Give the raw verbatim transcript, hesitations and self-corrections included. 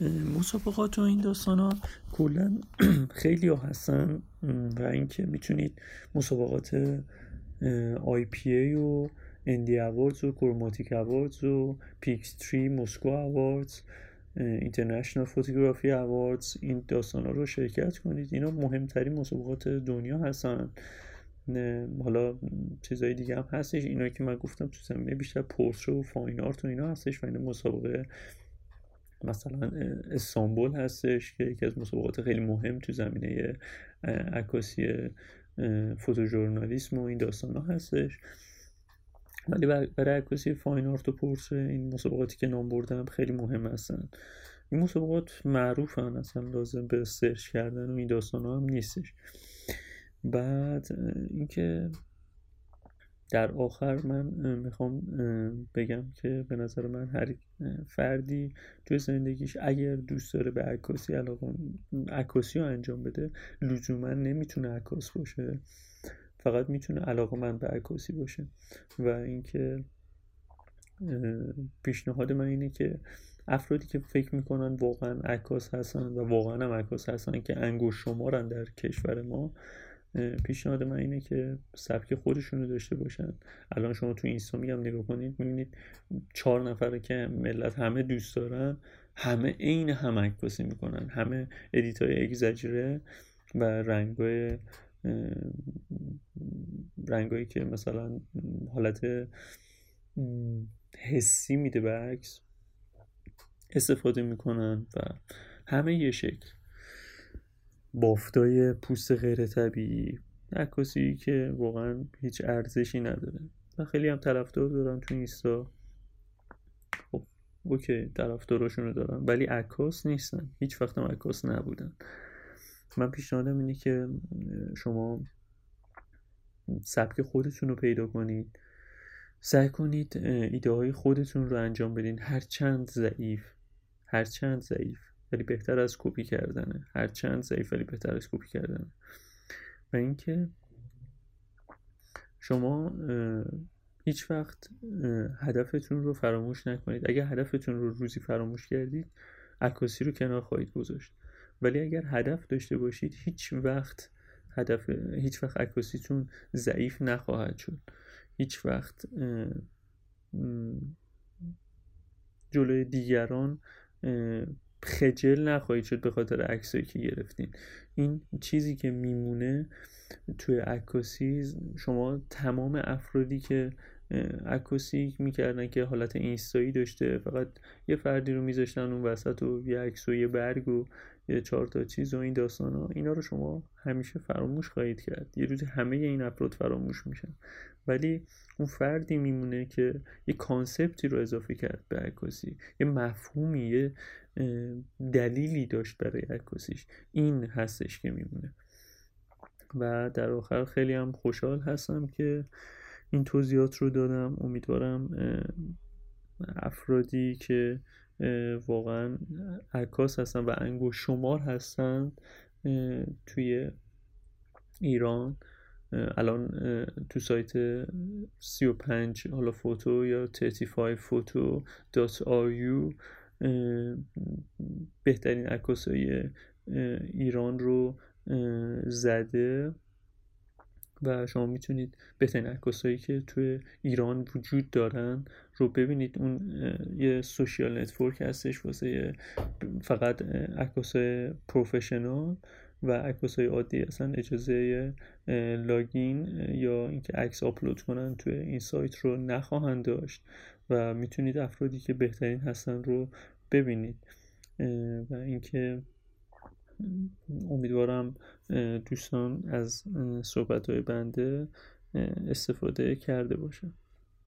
مسابقات و این داستان ها کلا خیلی ها هستن و اینکه میتونید مسابقات آی پی ای و اندی اواردز و کروماتیک اواردز و پیکس تری مسکو اواردز اینترنشنال فوتوگرافی اواردز این داستان ها رو شرکت کنید. اینا مهمترین مسابقات دنیا هستن. حالا چیزای دیگه هم هستش، اینا که من گفتم تو زمینه بیشتر پورتره و فاین آرت و اینا هستش و این مسابقه مثلا استانبول هستش که یکی از مسابقات خیلی مهم تو زمینه عکاسی فوتوژورنالیسم و این داستان ها هستش. ولی برای عکاسی فاین آرت و پورتره این مسابقاتی که نام بردم خیلی مهم هستن. این مسابقات معروفن، اصلا لازم به سرچ کردن و این داستان ها هم نیستش. بعد اینکه در آخر من میخوام بگم که به نظر من هر فردی توی زندگیش اگر دوست داره به عکاسی علاقه عکاسی رو انجام بده، لزوما نمیتونه عکاس باشه، فقط میتونه علاقه‌مند به عکاسی باشه. و اینکه پیشنهاد من اینه که افرادی که فکر میکنن واقعا عکاس هستن و واقعا هم عکاس هستن که انگشت شمارن در کشور ما، پیشنهاد من اینه که سبک خودشونو داشته باشن. الان شما تو اینستاگرام هم نگاه کنید میبینید چهار نفره که ملت همه دوست دارن، همه عین هم عکاسی میکنن، همه ادیتای اگزاجره و رنگای رنگایی که مثلا حالت حسی میده به عکس استفاده میکنن و همه یه شکل، بافتای پوست غیر طبیعی، عکاسی که واقعا هیچ ارزشی نداره و خیلی هم طرفدار دارن تو اینستا. خب اوکی، طرفداراشونو دارن ولی عکاس نیستن، هیچ وقت هم عکاس نبودن. من پیشنهادم اینه که شما سبک خودتون رو پیدا کنید، سعی کنید ایده های خودتون رو انجام بدین، هر چند ضعیف هر چند ضعیف ولی بهتر از کپی کردنه، هر چند ضعیف ولی بهتر از کپی کردنه. و اینکه شما هیچ وقت هدفتون رو فراموش نکنید. اگر هدفتون رو روزی فراموش کردید، عکاسی رو کنار خواهید گذاشت. ولی اگر هدف داشته باشید، هیچ وقت هدف هیچ وقت عکاسیتون ضعیف نخواهد شد. هیچ وقت جلوی دیگران خجل نخواهید شد به خاطر عکسایی که گرفتین. این چیزی که میمونه توی عکاسی، شما تمام افرادی که عکاسی میکردن که حالت اینستایی داشته، فقط یه فردی رو میذاشتن اون وسط و یه عکس و یه برگ و یه چهار تا چیز و این داستانا، اینا رو شما همیشه فراموش خواهید کرد. یه روزی همه این افراد فراموش میشن، ولی اون فردی میمونه که یه کانسپتی رو اضافه کرد به عکاسی، یه مفهومی، یه دلیلی داشت برای عکاسیش. این هستش که میمونه. و در آخر خیلی هم خوشحال هستم که این توضیحات رو دادم. امیدوارم افرادی که واقعا عکاس هستن و انگشت شمار هستن توی ایران، الان تو سایت سی و پنج حالا فوتو یا سی و پنج فوتو دات آر یو بهترین عکاسای ایران رو زده و شما میتونید بهترین عکاسایی که توی ایران وجود دارن رو ببینید. اون یه سوشیال نتورک هستش واسه فقط عکاسای پروفشنال و عکاسای عادی اصلا اجازه لاگین یا اینکه عکس آپلود کنن توی این سایت رو نخواهند داشت و میتونید افرادی که بهترین هستن رو ببینید. و اینکه امیدوارم دوستان از صحبت‌های بنده استفاده کرده باشن.